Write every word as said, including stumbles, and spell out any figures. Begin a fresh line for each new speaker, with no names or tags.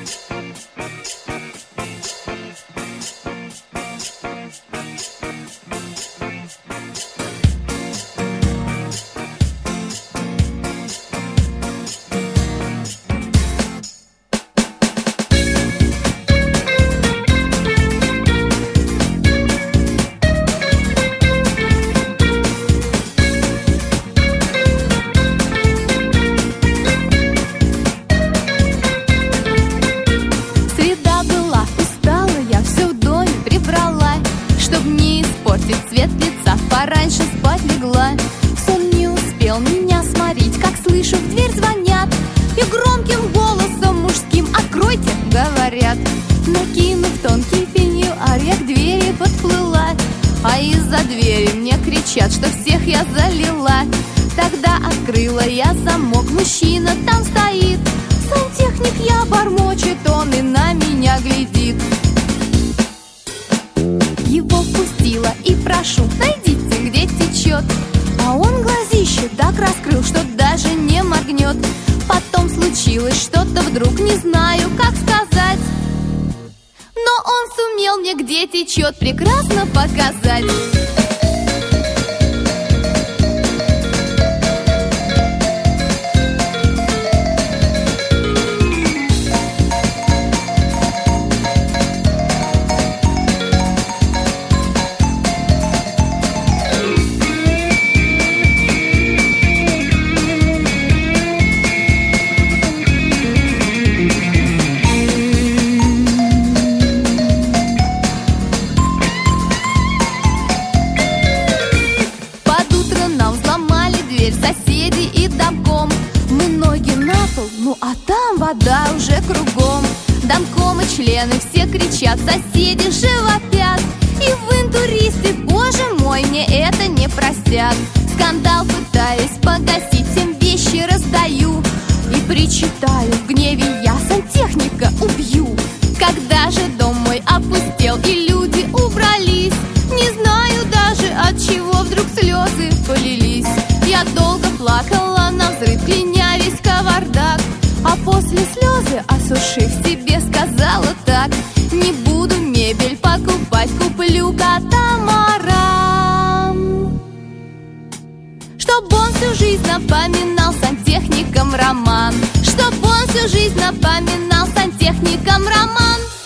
Цвет лица, пораньше спать легла. Сон не успел меня сморить, как слышу, в дверь звонят, и громким голосом мужским: «Откройте!» — говорят. Накинув тонкий пеньюар, я к двери подплыла, а из-за двери мне кричат, что всех я залила. Тогда открыла я замок, мужчина там стоит. Сантехник я, бормочет он, и на меня глядит. Его впустила и прошу: найдите, где течет. А он глазище так раскрыл, что даже не моргнет. Потом случилось что-то вдруг, не знаю, как сказать, но он сумел мне, где течет, прекрасно показать. Соседи и домком. Мы ноги на пол, ну а там вода уже кругом. Домком и члены все кричат, соседи же вопят: и вы, интуристы, боже мой, мне это не простят. Скандал пытаюсь погасить, всем вещи раздаю и причитаю в гневе я: сантехника убью. Когда же дом мой опустел и люди убрались, не знаю даже, от чего вдруг слезы полились. Я долго плакала навзрыд, кляня весь кавардак, а после слезы, осушив себе, сказала так: не буду мебель покупать, куплю катамаран. Чтоб он всю жизнь напоминал сантехникам роман, чтоб он всю жизнь напоминал сантехникам роман.